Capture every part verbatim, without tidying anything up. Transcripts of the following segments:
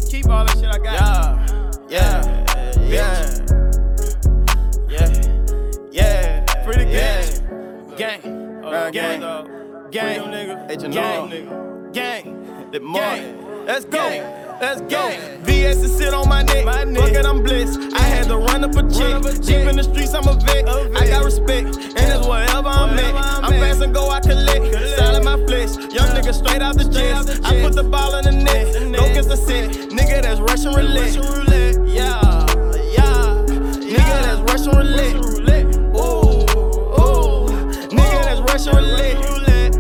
keep all that shit I got. Yeah, yeah, yeah, yeah, yeah. Free the yeah. gang. Gang, Uh, gang, gang. gang, nigga. H and Gang. R, nigga. gang, the more. Gang. Let's go. Gang. Let's go. V S is sit on my neck. My neck. Fuck it, I'm blessed. I had to run up a check. up a Deep check. in the streets, I'm a vet. A vet. I got respect, and it's wherever I'm Wherever at. I'm I'm at. fast and go, I collect. Collect. Style in my flesh. Young nigga straight out the Straight out chest. the I put chest. the ball in the net. The net. Go against the set. Nigga, that's Russian roulette. Russian roulette. Yeah, yeah. Nigga, that's Russian roulette. Russian roulette. Ooh, ooh. Nigga, that's Russian roulette. roulette.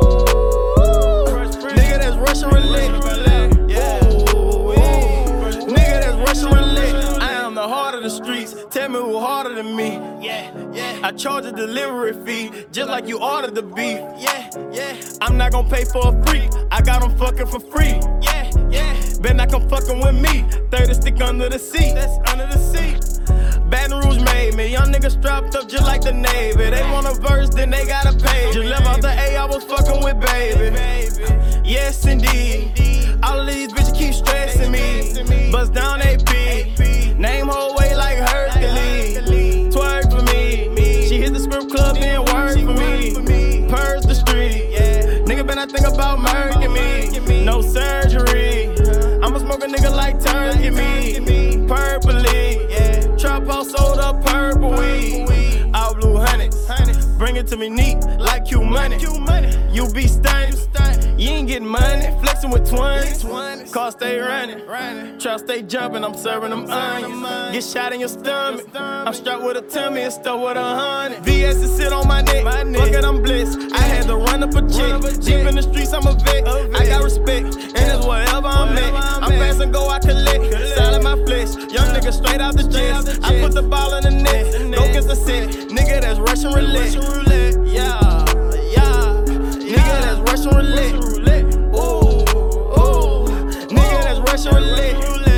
Ooh. Nigga, that's Russian roulette. Yeah. Nigga, that's Russian roulette. I am the heart of the streets. Tell me who harder than me. Yeah, yeah, I charge a delivery fee, just like you ordered the beef. yeah, yeah, I'm not gon' pay for a freak. I got them fucking for free. yeah, yeah. Bet not come fucking with me. thirty stick under the seat. That's under the seat. Baton Rouge made me. Young niggas strapped up just like the Navy. They want a verse, then they gotta pay. Just left out the A, I was fucking with baby. Yes, indeed. All of these bitches keep stressing me. Bust down A P. Name whole way like Hercules. Twerk for me. She hit the script club, then work for me. Purge the street. Nigga better think about murking me. No surgery. I'ma smoke a nigga like turkey me. Purpley. Trap house sold up purple weed. All blue hundreds. Bring it to me neat like Q money. You be stunning. You ain't getting money. Flexing with twins. Car stay running. Trap stay jumping. I'm serving them onions. Get shot in your stomach. I'm strapped with a tummy and stuff with a hundred. V S is sit on my neck. Fuck it, I'm blessed. I had to run up a check. Deep in the streets, I'm a vet. I got respect, and it's wherever I'm at. I'm fast and go, I collect. Style in my flesh. Young nigga straight out the chest. I put the ball in the net. Go against the set. Nigga, that's Russian roulette. Yeah, yeah. Nigga, that's Russian roulette. Ooh, ooh. Nigga, that's Russian roulette.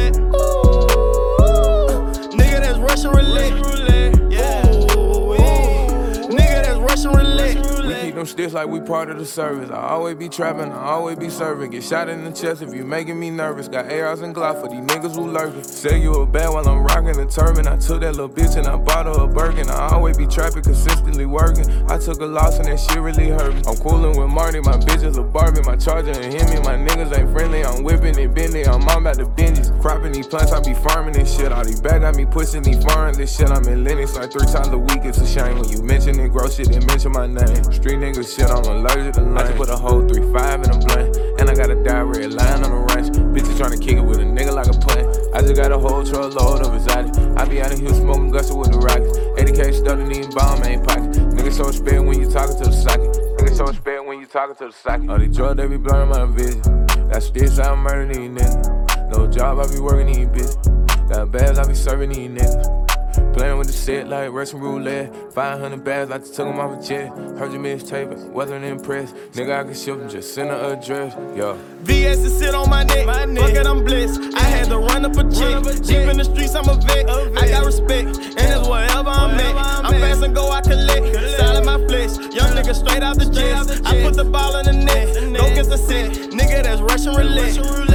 Ooh. Nigga, that's Russian roulette. Yeah. Ooh. Nigga, that's Russian roulette. We keep them sticks like we part of the service. I always be trapping, I always be serving. Get shot in the chest if you making me nervous. Got A Rs and Glock for these niggas who lurking. Say you a bad while I'm rocking the turban. I took that little bitch and I bought her a Birkin. I always be trapping, consistently working. I took a loss and that shit really hurt me. I'm coolin' with Marty, my bitch is a Barbie. My charger and him and my niggas ain't friendly. I'm whipping it, bending, I'm on about the binges. Cropping these plants, I be farming this shit. All these bags got me pushing these foreign this shit. I'm in Lennox like three times a week. It's a shame when you mention it, gross shit, then mention my name. Street niggas shit, I'm allergic to lane. I just put a whole three five in a blunt, and I got a diarrhea line on the ranch. Bitches tryna kick it with a nigga like a plant. I just got a whole truckload of exotic. I be out of here smoking guster with the rockets. eighty K stuffed in these bomb ain't pocket. Niggas so spare when you talking to the socket. Niggas so spare when you talking to the socket. All these drugs, they be blurring my vision. Got sticks, I murder these niggas. No job, I be working these bitches. Got bags, I be serving these niggas. Playing with the set like Russian roulette. five hundred bags, I just took them off a jet. Heard your mixtape, wasn't impressed. Nigga, I can ship them, just send her address. Yo. V S is sit on my neck. Fuck it, I'm blessed. I had to run up a check. Deep in the streets, I'm a vet. I got respect, and it's wherever I'm at. I'm fast and go, I collect. Style in my flesh. Young nigga straight out the chest. I put the ball in the net. Go against the set. Nigga, that's Russian roulette.